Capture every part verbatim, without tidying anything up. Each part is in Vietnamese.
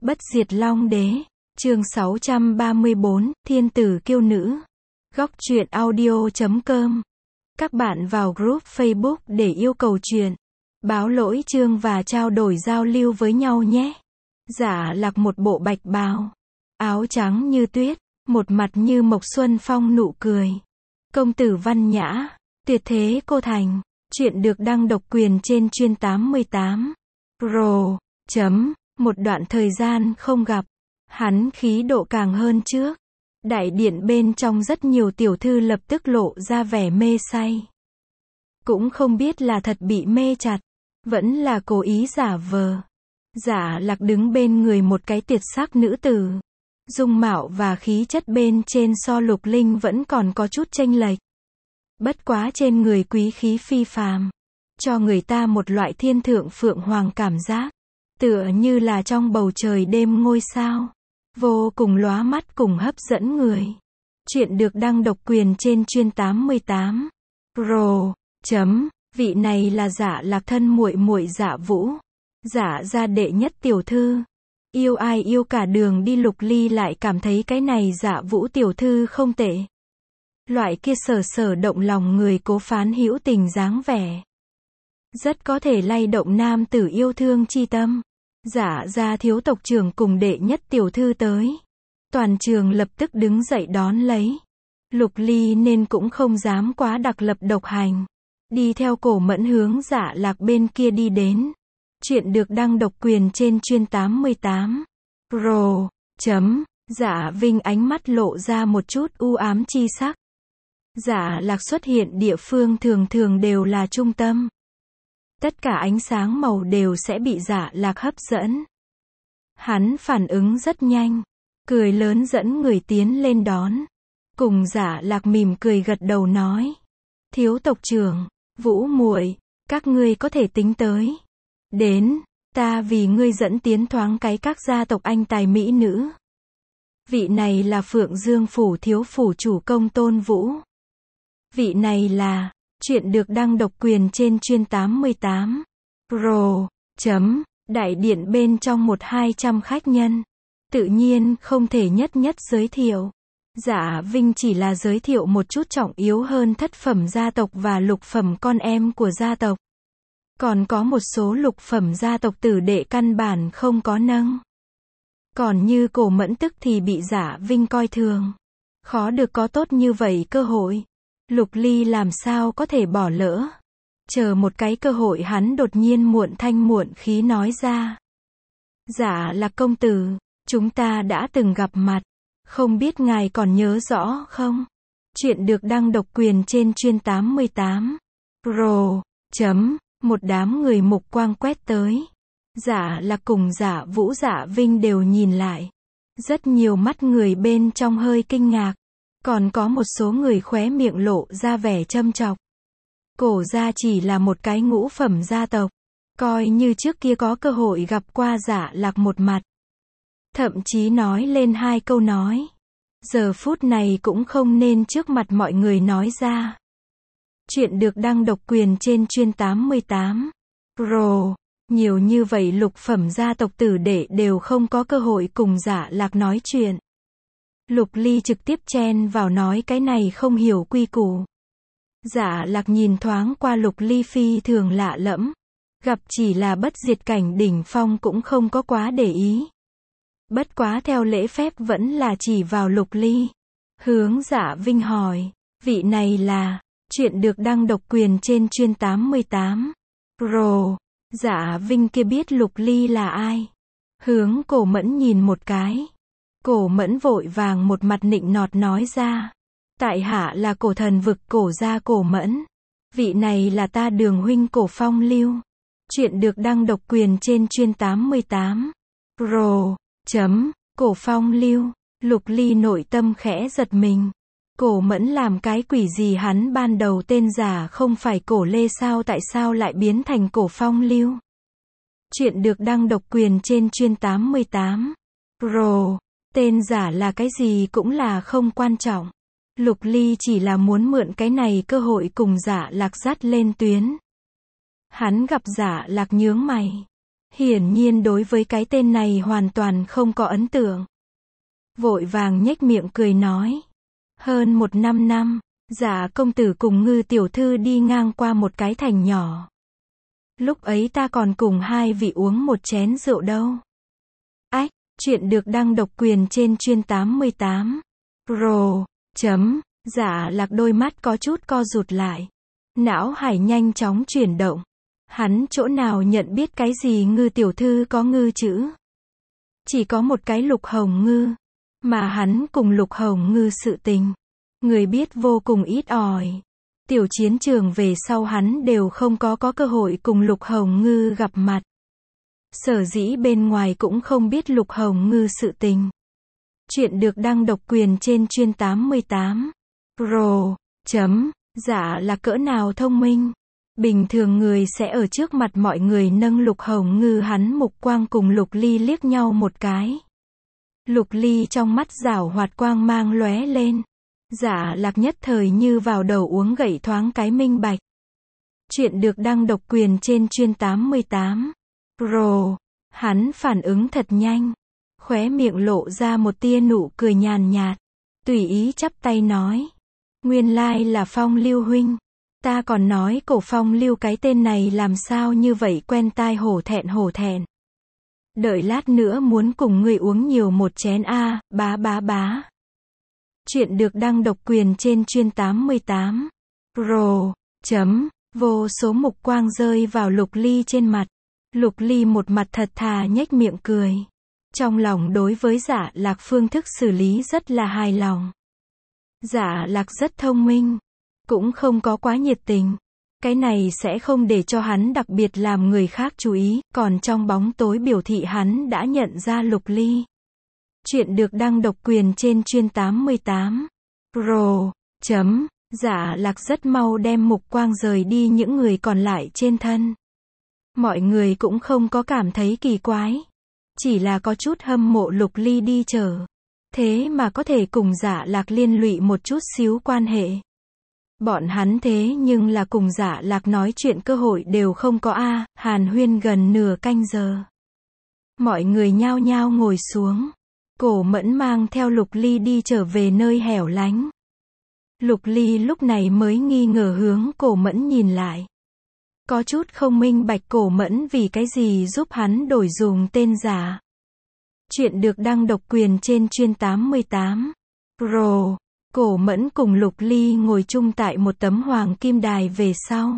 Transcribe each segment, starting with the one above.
Bất diệt long đế, chương sáu trăm ba mươi bốn, thiên tử kiêu nữ. Góc truyện audio chấm com. Các bạn vào group Facebook để yêu cầu truyện, báo lỗi chương và trao đổi giao lưu với nhau nhé. Giả Lạc một bộ bạch bào, áo trắng như tuyết, một mặt như mộc xuân phong nụ cười. Công tử văn nhã, tuyệt thế cô thành. Chuyện được đăng độc quyền trên chuyên tám mươi tám. Rồ, chấm, một đoạn thời gian không gặp, hắn khí độ càng hơn trước. Đại điện bên trong rất nhiều tiểu thư lập tức lộ ra vẻ mê say. Cũng không biết là thật bị mê chặt, vẫn là cố ý giả vờ. Giả Lạc đứng bên người một cái tuyệt sắc nữ tử. Dung mạo và khí chất bên trên so Lục Linh vẫn còn có chút chênh lệch. Bất quá trên người quý khí phi phàm, cho người ta một loại thiên thượng phượng hoàng cảm giác, tựa như là trong bầu trời đêm ngôi sao, vô cùng lóa mắt cùng hấp dẫn người. Chuyện được đăng độc quyền trên chuyên tám mươi tám. Rồ, chấm, vị này là Giả Lạc thân muội muội Giả Vũ, Giả gia đệ nhất tiểu thư. Yêu ai yêu cả đường đi Lục Ly lại cảm thấy cái này Giả Vũ tiểu thư không tệ. Loại kia sở sở động lòng người cố phán hữu tình dáng vẻ, rất có thể lay động nam tử yêu thương chi tâm. Giả gia thiếu tộc trưởng cùng đệ nhất tiểu thư tới, toàn trường lập tức đứng dậy đón lấy. Lục Ly nên cũng không dám quá đặc lập độc hành, đi theo Cổ Mẫn hướng Giả Lạc bên kia đi đến. Chuyện được đăng độc quyền trên chuyên tám mươi tám. Rồ, chấm, Giả Vinh ánh mắt lộ ra một chút u ám chi sắc. Giả Lạc xuất hiện địa phương thường thường đều là trung tâm. Tất cả ánh sáng màu đều sẽ bị Giả Lạc hấp dẫn. Hắn phản ứng rất nhanh, cười lớn dẫn người tiến lên đón. Cùng Giả Lạc mỉm cười gật đầu nói: thiếu tộc trưởng, Vũ muội, các ngươi có thể tính tới. Đến, ta vì ngươi dẫn tiến thoáng cái các gia tộc anh tài mỹ nữ. Vị này là Phượng Dương phủ thiếu phủ chủ Công Tôn Vũ. Vị này là, chuyện được đăng độc quyền trên chuyên tám mươi tám. Rồ, chấm, đại điện bên trong một hai trăm khách nhân. Tự nhiên không thể nhất nhất giới thiệu. Giả Vinh chỉ là giới thiệu một chút trọng yếu hơn thất phẩm gia tộc và lục phẩm con em của gia tộc. Còn có một số lục phẩm gia tộc tử đệ căn bản không có nâng. Còn như Cổ Mẫn tức thì bị Giả Vinh coi thường. Khó được có tốt như vậy cơ hội. Lục Ly làm sao có thể bỏ lỡ. Chờ một cái cơ hội hắn đột nhiên muộn thanh muộn khí nói ra: Giả Lạc công tử, chúng ta đã từng gặp mặt, không biết ngài còn nhớ rõ không? Chuyện được đăng độc quyền trên chuyên tám mươi tám. Rồ, chấm, một đám người mục quang quét tới. Giả Lạc cùng Giả Vũ Giả Vinh đều nhìn lại. Rất nhiều mắt người bên trong hơi kinh ngạc. Còn có một số người khóe miệng lộ ra vẻ châm chọc. Cổ gia chỉ là một cái ngũ phẩm gia tộc. Coi như trước kia có cơ hội gặp qua Giả Lạc một mặt. Thậm chí nói lên hai câu nói. Giờ phút này cũng không nên trước mặt mọi người nói ra. Chuyện được đăng độc quyền trên chuyên tám mươi tám. Rồ, nhiều như vậy lục phẩm gia tộc tử đệ đều không có cơ hội cùng Giả Lạc nói chuyện. Lục Ly trực tiếp chen vào nói cái này không hiểu quy củ. Giả Lạc nhìn thoáng qua Lục Ly phi thường lạ lẫm. Gặp chỉ là bất diệt cảnh đỉnh phong cũng không có quá để ý. Bất quá theo lễ phép vẫn là chỉ vào Lục Ly. Hướng Giả Vinh hỏi, vị này là, chuyện được đăng độc quyền trên chuyên tám mươi tám. Rồ, Giả Vinh kia biết Lục Ly là ai. Hướng Cổ Mẫn nhìn một cái. Cổ Mẫn vội vàng một mặt nịnh nọt nói ra: tại hạ là Cổ thần vực Cổ gia Cổ Mẫn. Vị này là ta Đường huynh Cổ Phong Lưu. Chuyện được đăng độc quyền trên chuyên tám mươi tám. Rồ, chấm, Cổ Phong Lưu. Lục Ly nội tâm khẽ giật mình. Cổ Mẫn làm cái quỷ gì, hắn ban đầu tên giả không phải Cổ Lê sao, tại sao lại biến thành Cổ Phong Lưu? Chuyện được đăng độc quyền trên chuyên tám mươi tám. Rồ, tên giả là cái gì cũng là không quan trọng. Lục Ly chỉ là muốn mượn cái này cơ hội cùng Giả Lạc dắt lên tuyến. Hắn gặp Giả Lạc nhướng mày. Hiển nhiên đối với cái tên này hoàn toàn không có ấn tượng. Vội vàng nhếch miệng cười nói. Hơn một năm năm, Dạ công tử cùng Ngư tiểu thư đi ngang qua một cái thành nhỏ. Lúc ấy ta còn cùng hai vị uống một chén rượu đâu. Ách, chuyện được đăng độc quyền trên chuyên tám mươi tám. Rồ, chấm, Dạ Lạc đôi mắt có chút co rụt lại. Não hải nhanh chóng chuyển động. Hắn chỗ nào nhận biết cái gì Ngư tiểu thư có ngư chữ. Chỉ có một cái Lục Hồng Ngư. Mà hắn cùng Lục Hồng Ngư sự tình. Người biết vô cùng ít ỏi. Tiểu chiến trường về sau hắn đều không có có cơ hội cùng Lục Hồng Ngư gặp mặt. Sở dĩ bên ngoài cũng không biết Lục Hồng Ngư sự tình. Chuyện được đăng độc quyền trên chuyên tám mươi tám. Rồ, chấm, Dạ là cỡ nào thông minh. Bình thường người sẽ ở trước mặt mọi người nâng Lục Hồng Ngư, hắn mục quang cùng Lục Ly liếc nhau một cái. Lục Ly trong mắt giảo hoạt quang mang lóe lên. Dạ Lạc nhất thời như vào đầu uống gậy thoáng cái minh bạch. Chuyện được đăng độc quyền trên chuyên tám mươi tám. Rồ, hắn phản ứng thật nhanh. Khóe miệng lộ ra một tia nụ cười nhàn nhạt. Tùy ý chắp tay nói. Nguyên lai là Phong Lưu huynh. Ta còn nói cổ Phong Lưu cái tên này làm sao như vậy quen tai, hổ thẹn hổ thẹn. Đợi lát nữa muốn cùng người uống nhiều một chén a, bá bá bá. Chuyện được đăng độc quyền trên chuyên tám mươi tám. Rồ, chấm, vô số mục quang rơi vào Lục Ly trên mặt. Lục Ly một mặt thật thà nhếch miệng cười. Trong lòng đối với Dạ Lạc phương thức xử lý rất là hài lòng. Dạ Lạc rất thông minh. Cũng không có quá nhiệt tình. Cái này sẽ không để cho hắn đặc biệt làm người khác chú ý, còn trong bóng tối biểu thị hắn đã nhận ra Lục Ly. Chuyện được đăng độc quyền trên chuyên tám mươi tám. Rồ, chấm, Dạ Lạc rất mau đem mục quang rời đi những người còn lại trên thân. Mọi người cũng không có cảm thấy kỳ quái. Chỉ là có chút hâm mộ Lục Ly đi chờ. Thế mà có thể cùng Dạ Lạc liên lụy một chút xíu quan hệ. Bọn hắn thế nhưng là cùng Dạ Lạc nói chuyện cơ hội đều không có a, hàn huyên gần nửa canh giờ. Mọi người nhao nhao ngồi xuống. Cổ Mẫn mang theo Lục Ly đi trở về nơi hẻo lánh. Lục Ly lúc này mới nghi ngờ hướng Cổ Mẫn nhìn lại. Có chút không minh bạch Cổ Mẫn vì cái gì giúp hắn đổi dùng tên giả. Chuyện được đăng độc quyền trên chuyên tám mươi tám. Rồ, Cổ Mẫn cùng Lục Ly ngồi chung tại một tấm hoàng kim đài về sau.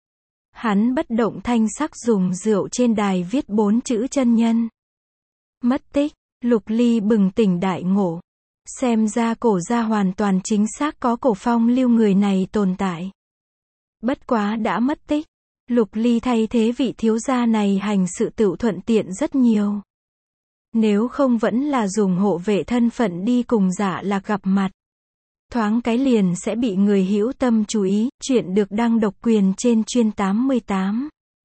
Hắn bất động thanh sắc dùng rượu trên đài viết bốn chữ chân nhân. Mất tích. Lục Ly bừng tỉnh đại ngộ. Xem ra Cổ gia hoàn toàn chính xác có cổ Phong Lưu người này tồn tại. Bất quá đã mất tích. Lục Ly thay thế vị thiếu gia này hành sự tự thuận tiện rất nhiều. Nếu không vẫn là dùng hộ vệ thân phận đi cùng Dạ Lạc gặp mặt. Thoáng cái liền sẽ bị người hữu tâm chú ý. Chuyện được đăng độc quyền trên chuyên tám mươi tám.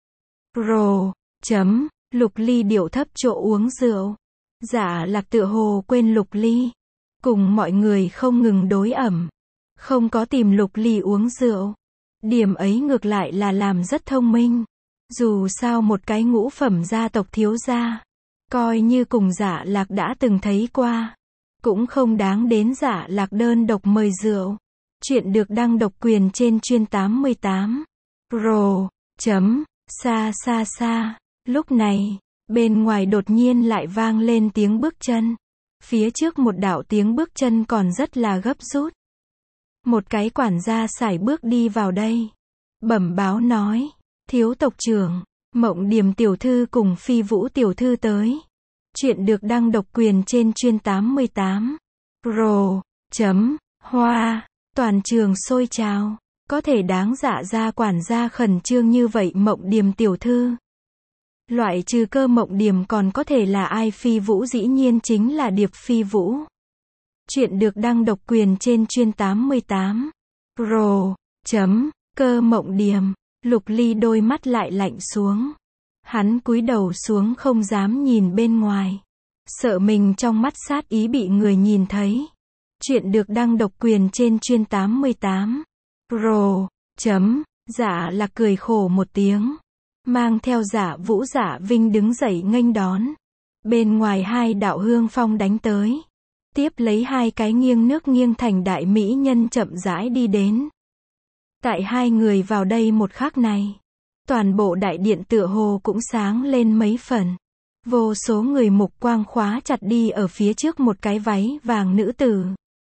Rồ, chấm, Lục Ly điệu thấp chỗ uống rượu. Dạ Lạc tựa hồ quên Lục Ly. Cùng mọi người không ngừng đối ẩm. Không có tìm Lục Ly uống rượu. Điểm ấy ngược lại là làm rất thông minh. Dù sao một cái ngũ phẩm gia tộc thiếu gia. Coi như cùng Dạ Lạc đã từng thấy qua. Cũng không đáng đến Dạ Lạc đơn độc mời rượu. Chuyện được đăng độc quyền trên chuyên tám mươi tám. Rồ, chấm, xa xa xa. Lúc này, bên ngoài đột nhiên lại vang lên tiếng bước chân. Phía trước một đạo tiếng bước chân còn rất là gấp rút. Một cái quản gia sải bước đi vào đây. Bẩm báo nói, thiếu tộc trưởng, Mộng Điềm tiểu thư cùng Phi Vũ tiểu thư tới. Chuyện được đăng độc quyền trên chuyên tám mươi tám. Rồ, chấm, hoa, toàn trường sôi trào. Có thể đáng dạ ra quản gia khẩn trương như vậy Mộng Điềm tiểu thư. Loại trừ Cơ Mộng Điềm còn có thể là ai? Phi Vũ dĩ nhiên chính là Điệp Phi Vũ. Chuyện được đăng độc quyền trên chuyên tám mươi tám. Rồ, chấm, Cơ Mộng Điềm. Lục Ly đôi mắt lại lạnh xuống. Hắn cúi đầu xuống không dám nhìn bên ngoài. Sợ mình trong mắt sát ý bị người nhìn thấy. Chuyện được đăng độc quyền trên chuyên tám mươi tám. Rồ, chấm, Dạ Lạc cười khổ một tiếng. mang theo Dạ Vũ Dạ Vinh đứng dậy nghênh đón. Bên ngoài hai đạo hương phong đánh tới. Tiếp lấy hai cái nghiêng nước nghiêng thành đại mỹ nhân chậm rãi đi đến. Tại hai người vào đây một khắc này, toàn bộ đại điện tựa hồ cũng sáng lên mấy phần. Vô số người mục quang khóa chặt đi ở phía trước một cái váy vàng nữ tử.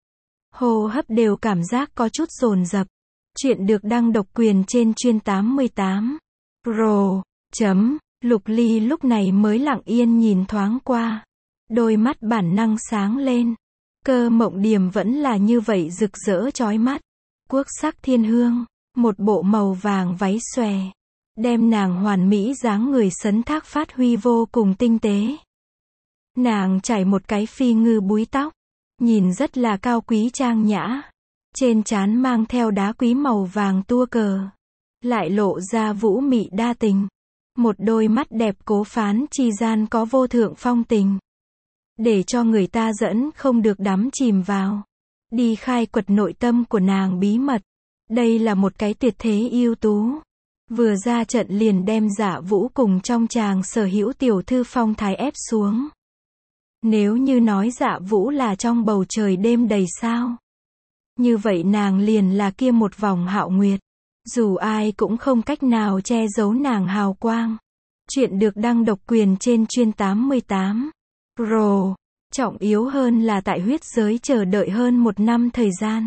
Hô hấp đều cảm giác có chút dồn dập. Chuyện được đăng độc quyền trên chuyên tám mươi tám. Pro. Chấm. Lục Ly lúc này mới lặng yên nhìn thoáng qua. Đôi mắt bản năng sáng lên. Cơ Mộng Điềm vẫn là như vậy rực rỡ chói mắt. Quốc sắc thiên hương. Một bộ màu vàng váy xòe. Đem nàng hoàn mỹ dáng người sấn thác phát huy vô cùng tinh tế. Nàng chải một cái phi ngư búi tóc. Nhìn rất là cao quý trang nhã. Trên trán mang theo đá quý màu vàng tua cờ. Lại lộ ra vũ mị đa tình. Một đôi mắt đẹp cố phán chi gian có vô thượng phong tình. Để cho người ta dẫn không được đắm chìm vào. Đi khai quật nội tâm của nàng bí mật. Đây là một cái tuyệt thế ưu tú. Vừa ra trận liền đem Dạ Vũ cùng trong chàng sở hữu tiểu thư phong thái ép xuống. Nếu như nói Dạ Vũ là trong bầu trời đêm đầy sao. Như vậy nàng liền là kia một vòng hạo nguyệt. Dù ai cũng không cách nào che giấu nàng hào quang. Chuyện được đăng độc quyền trên chuyên tám mươi tám. Pro. Trọng yếu hơn là tại huyết giới chờ đợi hơn một năm thời gian.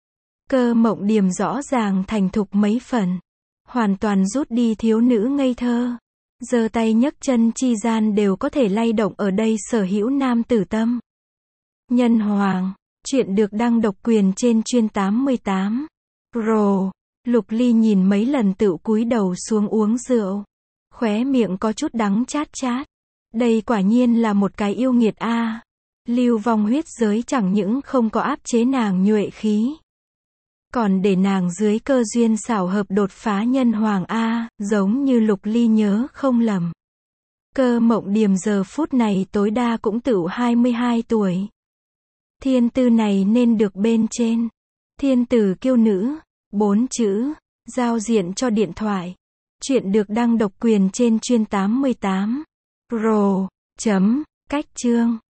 Cơ Mộng Điềm rõ ràng thành thục mấy phần. Hoàn toàn rút đi thiếu nữ ngây thơ. Giơ tay nhấc chân chi gian đều có thể lay động ở đây sở hữu nam tử tâm. Nhân hoàng. Chuyện được đăng độc quyền trên chuyên tám mươi tám. Pro. Lục Ly nhìn mấy lần tựu cúi đầu xuống uống rượu. Khóe miệng có chút đắng chát chát. Đây quả nhiên là một cái yêu nghiệt a. À. Lưu vong huyết giới chẳng những không có áp chế nàng nhuệ khí. Còn để nàng dưới cơ duyên xảo hợp đột phá nhân hoàng a, à, giống như Lục Ly nhớ không lầm. Cơ Mộng Điềm giờ phút này tối đa cũng tựu hai mươi hai tuổi. Thiên tư này nên được bên trên. Thiên tử kiêu nữ. Bốn chữ. Giao diện cho điện thoại. Chuyện được đăng độc quyền trên chuyên tám mươi tám. Pro. Chấm. Cách chương.